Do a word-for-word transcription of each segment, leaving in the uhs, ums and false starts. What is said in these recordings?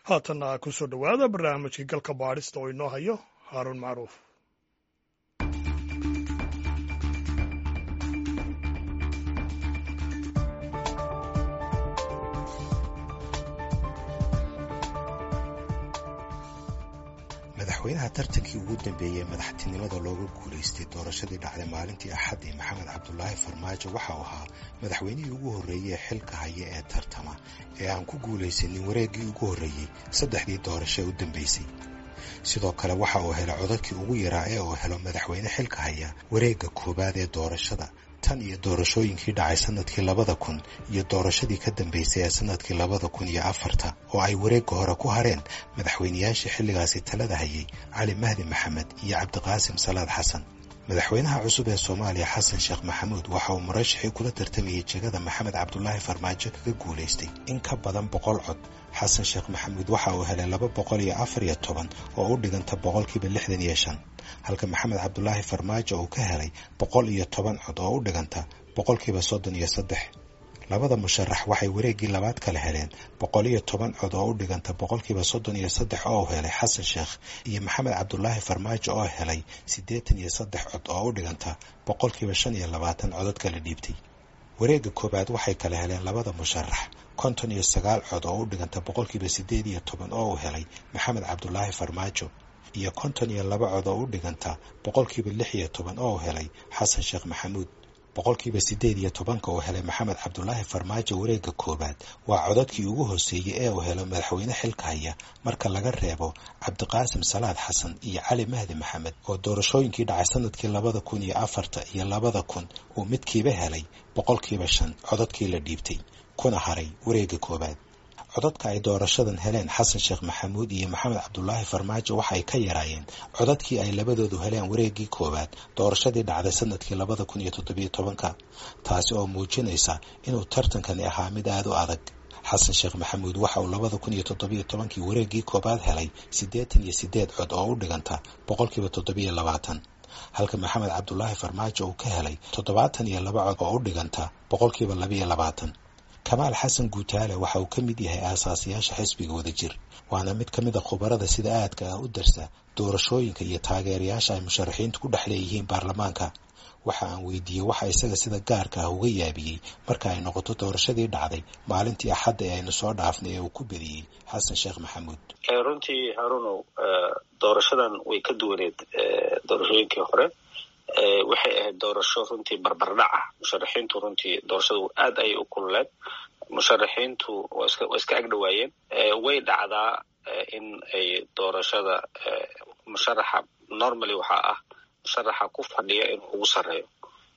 haatanna ku soo dhowaada barnaamijkii galka baadhista oo inoo hayo haaruun macruuf. madaxweynaha tartankii ugu dambeeyey madaxtinimada looga guulaystay doorashadii dhacday maalintii axaddii maxamed cabdulaahi farmaajo waxa uu ahaa madaxweynihii ugu horreeyey ee xilka haya ee tartama ee aan ku guulaysanin wareeggii ugu horreeyey saddexdii doorasho ee u dambaysay. sidoo kale waxa uu helay codadkii ugu yaraa ee uu helo madaxweyne xilka haya wareegga koowaad ee doorashada tan iyo doorashooyinkii dhacay sanadkii labada kun iyo doorashadii ka dambaysay ee sanadkii labada kun iyo afarta oo ay wareegga hore ku hareen madaxweynayaashii xilligaasi talada hayay cali mahdi maxamed iyo cabdiqaasim salaad xasan. madaxweynaha cusub ee soomaaliya xasan sheekh maxamuud waxa uu murashaxii kula tartamayey jegada maxamed cabdulaahi farmaajo kaga guulaystay in ka badan boqol cod. xasan sheekh maxamuud waxa uu helay laba boqol iyo afar iyo toban oo u dhiganta boqolkiiba lixdan iyo shan halka maxamed cabdulaahi farmaajo uu ka helay boqol iyo toban cod oo u dhiganta boqolkiiba soddon iyo saddex. labada musharax waxay wareeggii labaad kala heleen boqol iyo toban cod oo u dhiganta boqolkiiba soddon iyo saddex oo uu helay xasan sheekh iyo maxamed cabdulaahi farmaajo oo helay siddeetan iyo saddex cod oo u dhiganta boqolkiiba shan iyo labaatan codod kala dhiibtay. wareegga koowaad waxay kala heleen labada musharax konton iyo sagaal cod oo u dhiganta boqolkiiba siddeed iyo toban oo uu helay maxamed cabdulaahi farmaajo iyo konton iyo laba cod oo u dhiganta boqolkiiba lix iyo toban oo uu helay xasan sheekh maxamuud. boqolkiiba siddeed iyo tobanka uu helay maxamed cabdulaahi farmaajo wareegga koowaad waa codadkii ugu hooseeyey ee uu helo madaxweyne xilka haya marka laga reebo cabdiqaasim salaad xasan iyo cali mahdi maxamed oo doorashooyinkii dhacay sanadkii labada kun iyo afarta iyo labada kun uu midkiiba helay boqolkiiba shan codadkii la dhiibtay kuna haray wareegga koowaad. codadka ay doorashadan heleen xasan sheekh maxamuud iyo maxamed cabdulaahi farmaajo waxay ka yaraayeen codadkii ay labadoodu heleen wareeggii koowaad doorashadii dhacday sanadkii labada kun iyo toddobiyo tobanka taasi oo muujinaysa inuu tartankani ahaa mid aad u adag. xasan sheekh maxamuud waxa uu labada kun iyo toddobiyo tobankii wareeggii koowaad helay siddeetan iyo siddeed cod oo u dhiganta boqolkiiba toddobiyo labaatan halka maxamed cabdulaahi farmaajo uu ka helay toddobaatan iyo laba cod oo u dhiganta boqolkiiba labiyo labaatan. kamaal xasan guutaale waxa uu ka mid yahay aasaasiyaasha xisbiga wadajir waana mid ka mid a khubarada sida aadka ah u darsa doorashooyinka iyo taageerayaasha ay musharaxiintu ku dhex leeyihiin baarlamaanka. waxa aan weydiiyey waxa isaga sida gaarka ah uga yaabiyey marka ay noqoto doorashadii dhacday maalintii axadda ee aynu soo dhaafnay ee uu ku bediyey xasan sheekh maxamuud. runtii haarunow doorashadan way ka duwaneed doorashooyinkii hore. waxay ahayd doorasho runtii barbardhac ah. musharaxiintu runtii doorashadu aad ayay u kululeed. musharaxiintu waa iska waa iska agdhawaayeen. way dhacdaa in ay doorashada musharaxa normally waxaa ah musharaxa ku fadhiya inuu ugu sarreeyo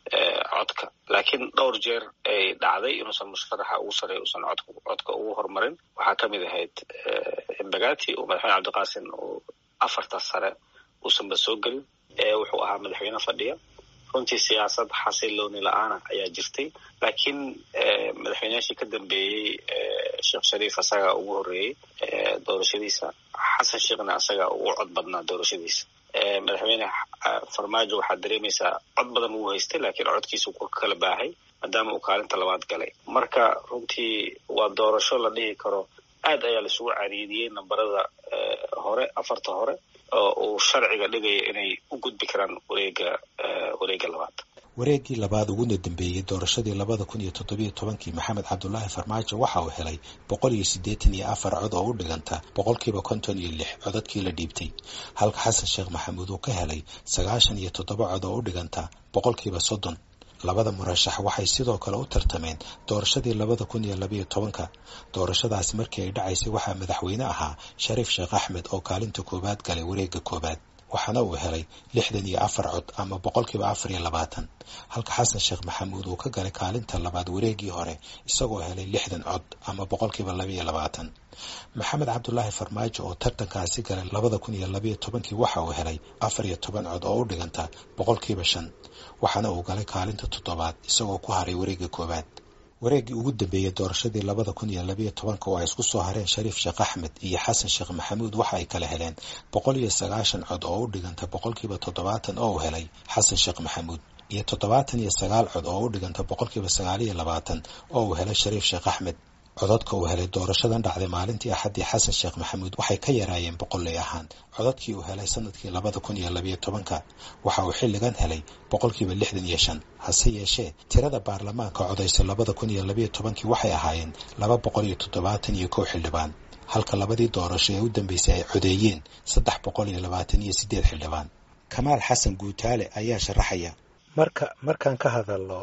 codka laakiin dhowr jeer ay dhacday inuusan musharaxa ugu sarreeyo uusan codka codka ugu horumarin. waxaa ka mid ahayd embagati oo madaxweyne cabdiqaasim oo afarta sare uusanba soo gelin wuxuu ahaa madaxweyne fadhiya. runtii siyaasad xasilooni la-aana ayaa jirtay laakiin madaxweyneyaashii ka dambeeyey sheekh shariif asagaa ugu horreeyey doorashadiisa. xasan sheekhna asagaa ugu cod badnaa doorashadiisa. madaxweyne farmaajo waxaad dareemaysaa cod badan wuu haystay laakiin codkiisa ku kala baahay maadaama uu kaalinta labaad galay. marka runtii waa doorasho la dhihi karo aad ayaa laisugu cariidiyey nambarada hore afarta hore oo uu sharciga dhigaya inay u gudbi karaan wareegga wareegga labaad. wareeggii labaad uguna dambeeyey doorashadii labada kun iyo toddobiyo tobankii maxamed cabdulaahi farmaajo waxa uu helay boqol iyo siddeetan iyo afar cod oo u dhiganta boqolkiiba konton iyo lix codadkii la dhiibtay halka xasan sheekh maxamuud uu ka helay sagaashan iyo toddoba cod oo u dhiganta boqolkiiba soddon. labada murashax waxay sidoo kale u tartameen doorashadii labada kun iyo labiyo tobanka. doorashadaasi markii ay dhacaysay waxaa madaxweyne ahaa shariif sheekh axmed oo kaalinta koowaad galay wareegga koowaad waxaana uu helay lixdan iyo afar cod ama boqolkiiba afar iyo labaatan halka xasan sheekh maxamuud uu ka galay kaalinta labaad wareeggii hore isagoo helay lixdan cod ama boqolkiiba labiyo labaatan. maxamed cabdulaahi farmaajo oo tartankaasi galay labada kun iyo labiyo tobankii waxa uu helay afar iyo toban cod oo u dhiganta boqolkiiba shan waxaana uu galay kaalinta toddobaad isagoo ku haray wareegga koowaad. wareeggii ugu dambeeyey doorashadii labada kun iyo labiyo tobanka oo ay isku soo hareen shariif sheekh axmed iyo xasan sheekh maxamuud waxa ay kala heleen boqol iyo sagaashan cod oo u dhiganta boqolkiiba toddobaatan oo uu helay xasan sheekh maxamuud iyo toddobaatan iyo sagaal cod oo u dhiganta boqolkiiba sagaal iyo labaatan oo uu helay shariif sheekh axmed. codadka uu helay doorashadan dhacday maalintii axaddii xasan sheekh maxamuud waxay ka yaraayeen boqolley ahaan codadkii uu helay sanadkii labada kun iyo labayo tobanka waxa uu xilligan helay boqolkiiba lixdan iyo shan hase yeeshee tirada baarlamaanka codaysa labada kun iyo labayo tobankii waxay ahaayeen laba boqol iyo toddobaatan iyo kow xildhibaan halka labadii doorasho ee u dambeysay ay codeeyeen saddex boqol iyo labaatan iyo siddeed xildhibaan kamaal xasan guutaale ayaa sharaxaya marka markaan ka hadalno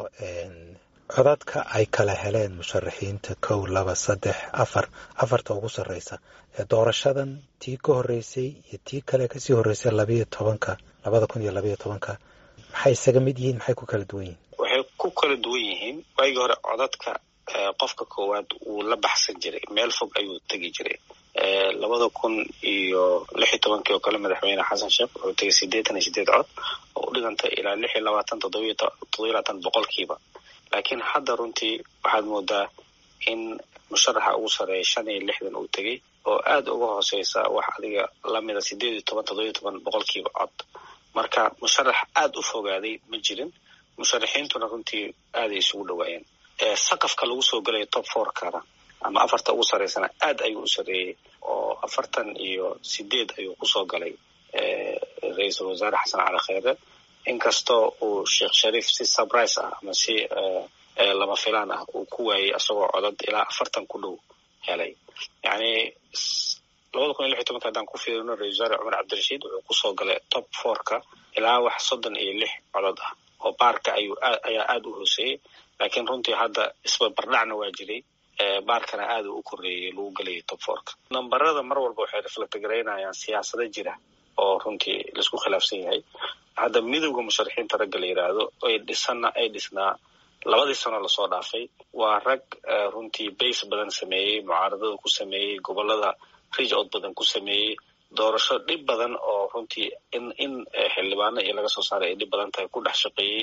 codadka ay kala heleen musharaxiinta kow laba saddex afar afarta ugu sarreysa ee doorashadan tii ka horreysay iyo tii kale kasii horreysay labayo tobanka labada kun iyo labayo tobanka maxay isaga mid yihiin maxay ku kala duwan yihiin waxay ku kala duwan yihiin waagii hore codadka qofka koowaad wuu la baxsan jiray meel fog ayuu tegi jiray labada kun iyo lix iyo tobankii oo kale madaxweyne xasan sheekh wuxuu tegay siddeetan iyo siddeed cod oo u dhigantay ilaa lix iyo labaatan toddoba iyo labaatan boqolkiiba laakiin hadda runtii waxaad moodaa in musharaxa ugu sarreeya shan iyo lixdan uu tegey oo aad uga hooseysa wax adiga lamida siddeed iyo toban toddoba iyo toban boqolkiiba cod marka musharax aad u fogaaday ma jirin musharaxiintuna runtii aaday isugu dhawaayeen saqafka lagu soo galayo top fourkana ama afarta ugu sarreysana aad ayuu u sarreeyey oo afartan iyo sideed ayuu kusoo galay ra-iisul wasaare xasan cali kheyre inkastoo uu sheekh shariif si surprise ah ama si lama filaan ah uu ku waayey asagoo codad ilaa afartan ku dhow helay yacni labada kun iyo lix iyo tobanka haddaan ku fiirino ra-isul wasaare cumar cabdirashiid wuxuu kusoo galay top fourka ilaa wax soddon iyo lix codod ah oo baarka ayuu ayaa aad u hooseeyey laakiin runtii hadda isbarbardhacna waa jiray baarkana aad u koreeyey lagu gelayay top fourka nambarada mar walba waxay reflect garaynayaan siyaasado jira oo runtii laisku khilaafsan yahay hadda midowda musharaxiinta ragga la yidhaahdo ay dhisana ay dhisnaa labadii sano lasoo dhaafay waa rag runtii base badan sameeyey mucaaradada ku sameeyey gobolada reach out badan ku sameeyey doorasho dhib badan oo runtii in in xildhibaano iyo laga soo saaray ay dhib badan tahay ku dhex shaqeeyey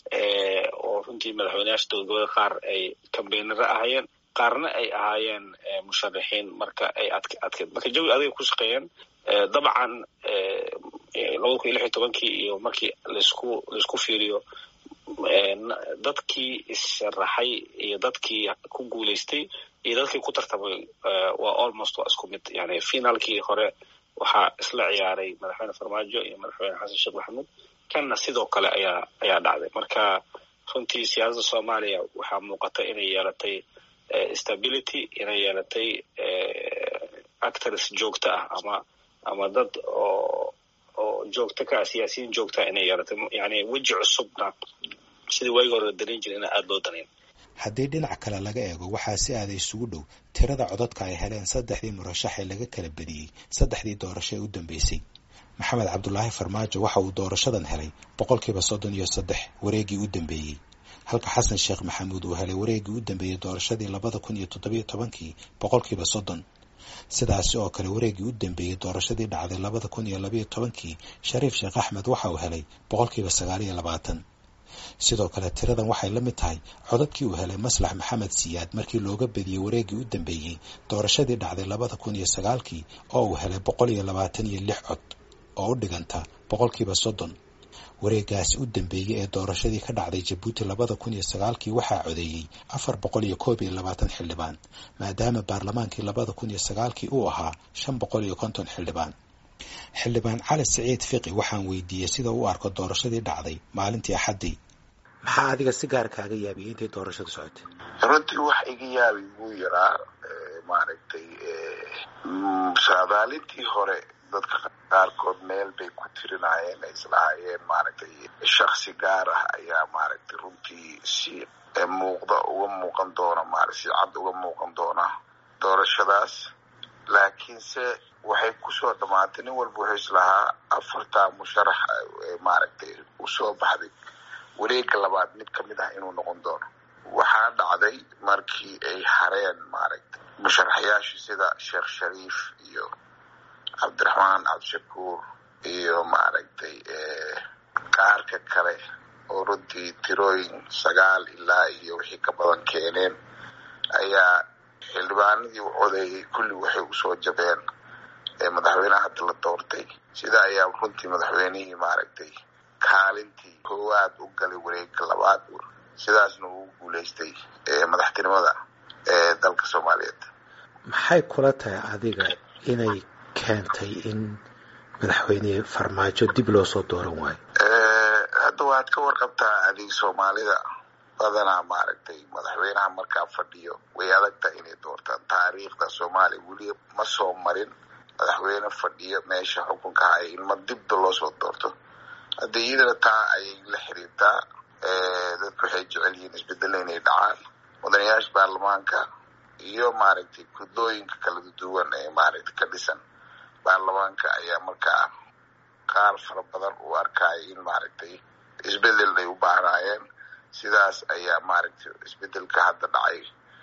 oo runtii madaxweyneyaasha dowladgoboleed qaar ay kambeynaro ahaayeen qaarna ay ahaayeen musharaxiin marka ay adk adkeed marka jawi adiga ku shaqeeyeen dabcan labada kun iyo lix iyo tobankii iyo markii laisku laisku fiiriyo dadkii issharaxay iyo dadkii ku guulaystay iyo dadkii ku tartamay waa almost waa isku mid yani finaalkii hore waxaa isla ciyaaray madaxweyne farmaajo iyo madaxweyne xasan sheekh maxamuud kanna sidoo kale ayaa ayaa dhacday marka runtii siyaasadda soomaaliya waxaa muuqata inay yeelatay stability inay yeelatay actors joogto ah ama ama dad oo oo joogto ka siyaasiyiin joogta inay yeelatay yani weji cusubna sidii waagi hore dareyn jiray ina aada loo danayn haddii dhinac kale laga eego waxaa si aada isugu dhow tirada codadka ay heleen saddexdii murashax ee laga kala bediyey saddexdii doorasho ee u dambeysay maxamed cabdulaahi farmaajo waxa uu doorashadan helay boqolkiiba soddon iyo saddex wareegii u dambeeyey halka xasan sheekh maxamuud uu helay wareegii u dambeeyey doorashadii labada kun iyo toddobiyo tobankii boqolkiiba soddon sidaasi oo kale wareegii u dambeeyey doorashadii dhacday labada kun iyo labayo tobankii shariif sheekh axmed waxa uu helay boqolkiiba sagaal iyo labaatan sidoo kale tiradan waxay la mid tahay codadkii uu helay maslax maxamed siyaad markii looga bediyey wareegii u dambeeyey doorashadii dhacday labada kun iyo sagaalkii oo uu helay boqol iyo labaatan iyo lix cod oo u dhiganta boqolkiiba soddon wareegaasi u dambeeyey ee doorashadii ka dhacday jabuuti labada kun iyo sagaalkii waxaa codeeyey afar boqol iyo koob iyo labaatan xildhibaan maadaama baarlamaankii labada kun iyo sagaalkii uu ahaa shan boqol iyo konton xildhibaan xildhibaan cali siciid fiqi waxaan weydiiyey sida u arko doorashadii dhacday maalintii axaddii maxaa adiga si gaar kaaga yaabiyey intay doorashadu socotay runtii wax iga yaabi wuu yaraa maaragtay saadaalintii hore dadka qaarkood meel bay ku tirinayeen ay islahaayeen maaragtay shaksi gaar ah ayaa maaragtay runtii si muuqda uga muuqan doona maarata si cad uga muuqan doona doorashadaas laakiinse waxay kusoo dhamaatay nin walba wuxuu islahaa afartaa musharax maaragtay usoo baxday wareega labaad mid kamid ah inuu noqon doono waxaa dhacday markii ay hareen maaragtay musharaxyaashii sida sheekh shariif iyo cabdiraxmaan cabdishakuur iyo maaragtay qaarka kale oo runtii tirooyin sagaal ilaa iyo wixii ka badan keeneen ayaa xildhibaanadii u codeeyey kulli waxay usoo jabeen madaxweynaha hadda la doortay sida ayaa runtii madaxweynihii maaragtay kaalintii koowaad u galay wareegga labaad sidaasna uu guulaystay madaxtinimada ee dalka soomaaliyeed. maxay kula tahay adiga inay keentay in madaxweyne farmaajo dib loo soo dooran waayo? hadda waad ka warqabtaa adig soomaalida badanaa maaragtay madaxweynaha markaa fadhiyo way adagtahay inay doortaan. taariikhda soomaaliya weli ma soo marin madaxweyne fadhiyo meesha xukunka haya in ma dibda loo soo doorto. hadda iyadana taa ayay la xiriirtaa. dadku waxay jecel yihiin isbedelo inay dhacaan. mudanayaasha baarlamaanka iyo maaragtay gudooyinka kala duwan ee maaragtay ka dhisan baarlamaanka ayaa markaa qaar fara badan u arkaya in maaragtay isbedel ay u baahnaayeen. sidaas ayaa maaragtay isbedelka hadda dhacay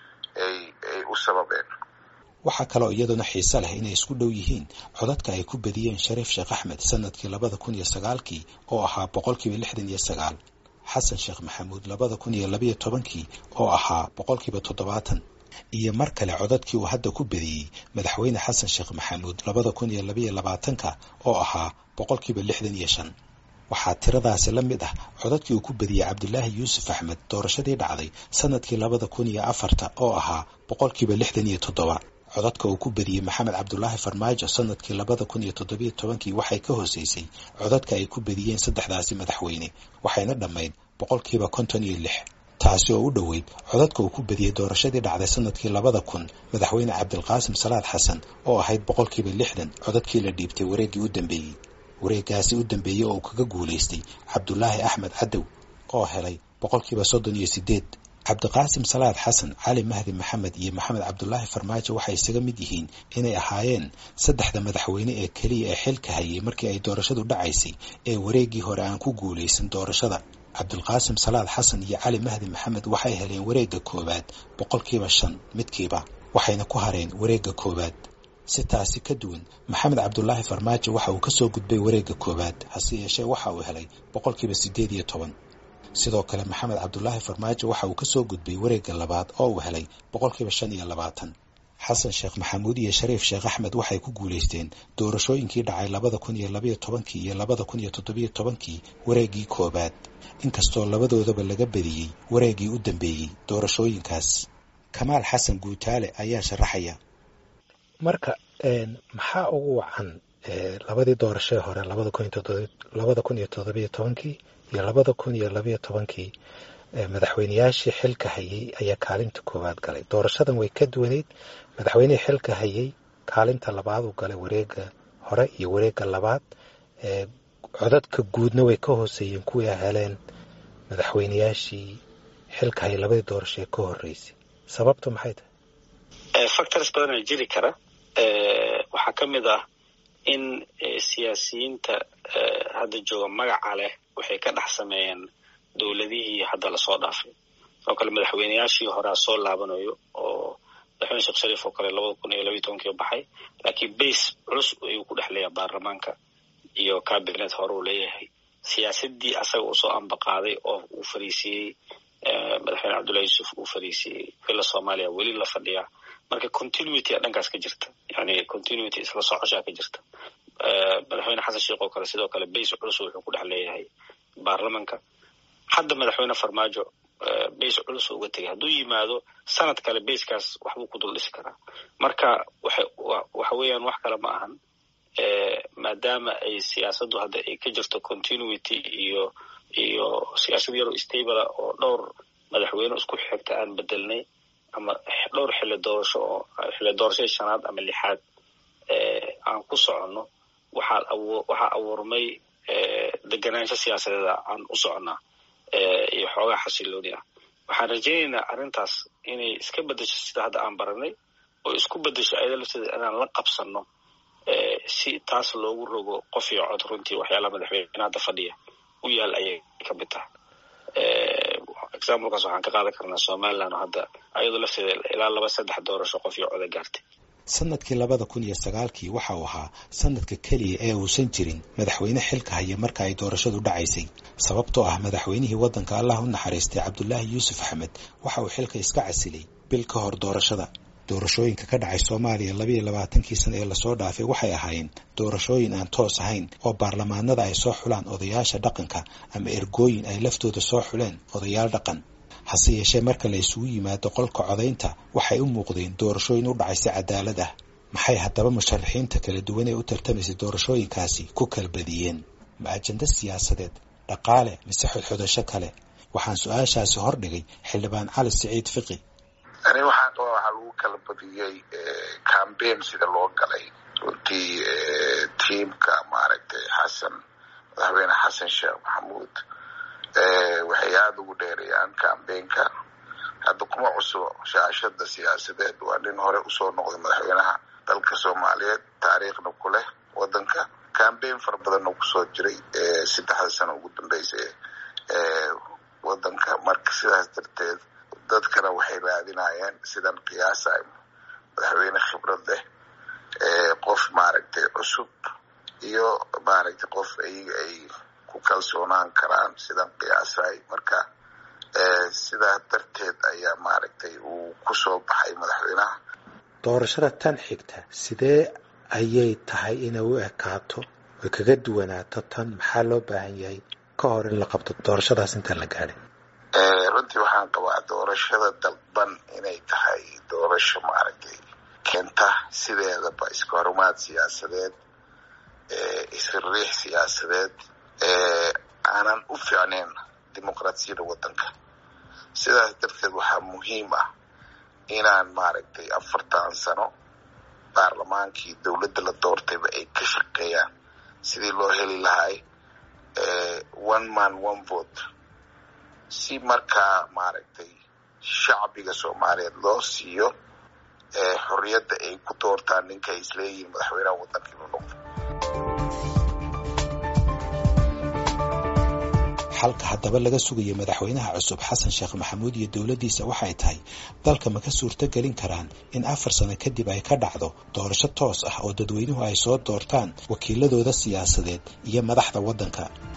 ay ay u sababeen. waxaa kaloo iyaduna xiise leh inay isku dhow yihiin codadka ay ku badiyeen shariif sheekh axmed sanadkii labada kun iyo sagaalkii oo ahaa boqolkiiba lixdan iyo sagaal, xasan sheekh maxamuud labada kun iyo labayo tobankii oo ahaa boqolkiiba toddobaatan, iyo mar kale codadkii uu hadda ku badiyey madaxweyne xasan sheekh maxamuud labada kun iyo labayo labaatanka oo ahaa boqolkiiba lixdan iyo shan. waxaa tiradaasi la mid ah codadkii uu ku badiyey cabdulaahi yuusuf axmed doorashadii dhacday sanadkii labada kun iyo afarta oo ahaa boqolkiiba lixdan iyo toddoba. codadka uu ku badiyey maxamed cabdulaahi farmaajo sanadkii labada kun iyo toddobiyo tobankii waxay ka hooseysay codadka ay ku badiyeen saddexdaasi madaxweyne, waxayna dhammayd boqolkiiba konton iyo lix, taasi oo u dhoweyd codadka uu ku badiyey doorashadii dhacday sanadkii labada kun madaxweyne cabdilqaasim salaad xasan oo ahayd boqolkiiba lixdan codadkii la dhiibtay wareeggii u dambeeyey. wareeggaasi u dambeeyey oo uu kaga guulaystay cabdulaahi axmed cadow oo helay boqolkiiba soddon iyo sideed. cabdiqaasim salaad xasan, cali mahdi maxamed iyo maxamed cabdulaahi farmaajo waxay isaga mid yihiin inay ahaayeen saddexda madaxweyne ee keliya ee xilka hayay markii ay doorashadu dhacaysay ee wareeggii hore aan ku guulaysan doorashada. cabdilqaasim salaad xasan iyo cali mahdi maxamed waxay heleen wareegga koowaad boqolkiiba shan midkiiba, waxayna ku hareen wareegga koowaad. si taasi ka duwan, maxamed cabdulaahi farmaajo waxa uu ka soo gudbay wareegga koowaad, hase yeeshee waxa uu helay boqolkiiba siddeed iyo toban. sidoo kale maxamed cabdulaahi farmaajo waxa uu ka soo gudbay wareegga labaad oo uu helay boqolkiiba shan iyo labaatan. xasan sheekh maxamuud iyo shariif sheekh axmed waxay ku guulaysteen doorashooyinkii dhacay labada kun iyo labayo tobankii iyo labada kun iyo toddobiyo tobankii wareeggii koowaad, inkastoo labadoodaba laga badiyey wareeggii u dambeeyey doorashooyinkaas. kamaal xasan guutaale ayaa sharaxaya. marka maxaa ugu wacan labadii doorashee hore labada kun iyo toddobiyo tobankii iyo labada kun iyo labayo tobankii madaxweyneyaashii xilka hayay ayaa kaalinta koowaad galay. doorashadan way ka duwaneyd. madaxweynihii xilka hayay kaalinta labaad uu galay wareegga hore iyo wareegga labaad. codadka guudna way ka hooseeyeen kuwii a heleen madaxweyneyaashii xilka hayay labadii doorashee ka horreysay. sababtu maxay tahay? factors badan oo jiri kara. waxaa ka mid ah in siyaasiyiinta hadda jooga magaca leh waxay ka dhex sameeyeen dowladihii hadda lasoo dhaafay. oo kale madaxweyneyaashii horea soo laabanayo oo madaxweyne sheekh shariif oo kale labada kun iyo labayo tobankii baxay, laakiin base culus ayuu ku dhex leeyahay baarlamaanka iyo cabinet hore uu leeyahay. siyaasadii asaga uu soo ambaqaaday oo uu fariisiyey madaxweyne cabdullahi yuusuf uu fariisiyey villa soomaaliya weli la fadhiyaa. marka continuity a dhankaas ka jirta, yani continuity isla socoshaa ka jirta. madaxweyne xasan sheekh oo kale sidoo kale base culus wuxuu ku dhex leeyahay baarlamanka. hadda madaxweyne farmaajo base culus uga tegay, hadduu yimaado sanad kale basekaas waxbuu ku dul dhisi karaa. marka waxa weeyaan wax kale ma ahan, maadaama ay siyaasaddu hadda ay ka jirto continuity iyo iyo siyaasad yaroo stable oo dhowr madaxweyne isku xigta aan bedelnay ama dhowr xilli doorasho oo xilli doorashada shanaad ama lixaad aan ku soconno. waxaa waxaa abuurmay deganaansho siyaasadeed aan u soconnaa iyo xoogaa xasilooni ah. waxaan rajaynaynaa arrintaas inay iska beddesho sida hadda aan baranay oo isku beddesho ayada lafteeda inaan la qabsanno si taas loogu rogo qof iyo cod. runtii waxyaalaha madaxweyne hadda fadhiya u yaal ayay ka mid tahay. examplekaas waxaan ka qaadan karnaa somaliland oo hadda ayadoo lafteeda ilaa laba saddex doorasho qof iyo coda gaartay. sanadkii labada kun iyo sagaalkii waxa uu ahaa sanadka keliya ee uusan jirin madaxweyne xilka haya marka ay doorashadu dhacaysay, sababtoo ah madaxweynihii waddanka allah u naxariistay cabdulaahi yuusuf axmed waxa uu xilka iska casilay bil ka hor doorashada. doorashooyinka ka dhacay soomaaliya labayo labaatankii sano ee lasoo dhaafay waxay ahaayeen doorashooyin aan toos ahayn oo baarlamaanada ay soo xulaan odayaasha dhaqanka ama ergooyin ay laftooda soo xuleen odayaal dhaqan. hase yeeshee marka la isugu yimaado qolka codaynta waxay u muuqdeen doorashooyin u dhacay si cadaalad ah. maxay haddaba musharaxiinta kala duwan ee u tartamaysay doorashooyinkaasi ku kala badiyeen? ma ajenda siyaasadeed, dhaqaale, mise xodxodasho kale? waxaan su-aashaasi hordhigay xildhibaan cali siciid fiqi. ani waxaan qabaa waxaa lagu kala badiyey cambaign sida loo galay runtii tiimka maaragtay xasan madaxweyne xasan sheekh maxamuud waxay aada ugu dheerayaan cambaynka. hadda kuma cusubo shaashada siyaasadeed, waa nin hore usoo noqday madaxweynaha dalka soomaaliyeed, taariikhna ku leh wadanka. cambaign fara badanna kusoo jiray saddexda sano ugu dambeysay wadanka. marka sidaas darteed dadkana waxay raadinayeen sidan qiyaasay madaxweyne khibrad leh, qof maaragtay cusub iyo maaragtay qof ayaga ay ku kalsoonaan karaan sidan qiyaasay. marka sidaas darteed ayaa maaragtay uu kusoo baxay madaxweynaha. doorashada tan xigta sidee ayay tahay inay u ekaato way kaga duwanaato tan? maxaa loo baahan yahay ka hor in la qabto doorashadaas intaan la gaadhin? runtii waxaan qabaa doorashada dalban inay tahay doorasho maaragtay keenta sideedaba iska horumaad siyaasadeed, isriix siyaasadeed aanan u fiicnayn dimuqraasiyadda wadanka. sidaas darteed waxaa muhiim ah inaan maaragtay afartan sano baarlamaankii dowladda la doortayba ay ka shaqeeyaan sidii loo heli lahay one man one vote, si markaa maaragtay shacbiga soomaaliyeed loo siiyo xorriyadda ay ku doortaan ninka ay isleeyihiin madaxweynaha wadanka inuu noqdo. xalka haddaba laga sugayo madaxweynaha cusub xasan sheekh maxamuud iyo dowladdiisa waxay tahay dalka ma ka suurto gelin karaan in afar sano kadib ay ka dhacdo doorasho toos ah oo dadweynuhu ay soo doortaan wakiiladooda siyaasadeed iyo madaxda waddanka.